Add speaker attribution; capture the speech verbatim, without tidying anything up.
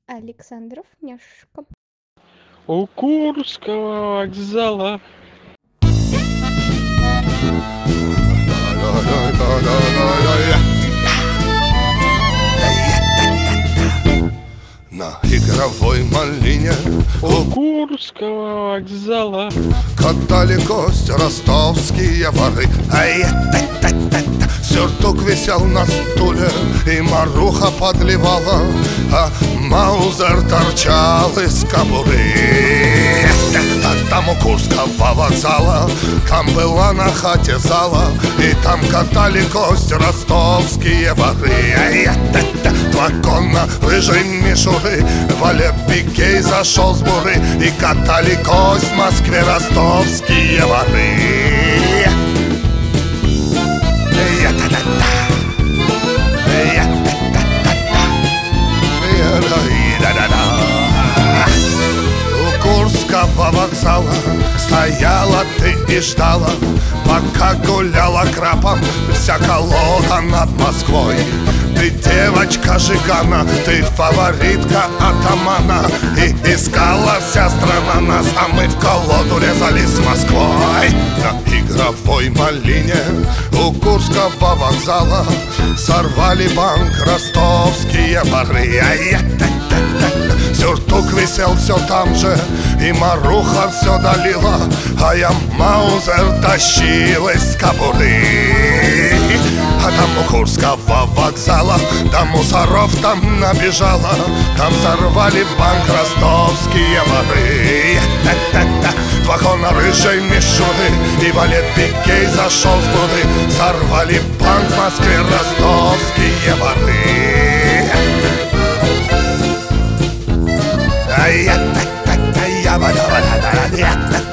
Speaker 1: Александров Няшка.
Speaker 2: У Курского вокзала.
Speaker 3: На игровой малине
Speaker 2: У Курского вокзала
Speaker 3: катали кость ростовские воры. Сюртук висел на стуле, и Маруха подливала, а Маузер торчал из кобуры. А там у Курского вокзала, там была на хате зала, и там катали кость ростовские воры. Два конно рыжей мишуры, Валет Пикей зашел с буры, и катали кость в Москве ростовские воры. У Курского вокзала стояла ты и ждала, пока гуляла крапом вся колода над Москвой. Ты девочка Жигана, ты фаворитка атамана, и искала вся страна нас, а мы в колоду резали с Москвой. На игровой малине у Курского вокзала сорвали банк ростовские воры. Сюртук висел все там же, и Маруха все долила, а я Маузер тащил из кобуры. А там у Курского вокзала до мусоров там набежала, там сорвали банк ростовские воры. Два кона рыжей мишуры, и Валет Пикей зашел с буры, сорвали банк в Москве ростовские воры. Ай, я, я, я, я, я, я, я, я, я, я,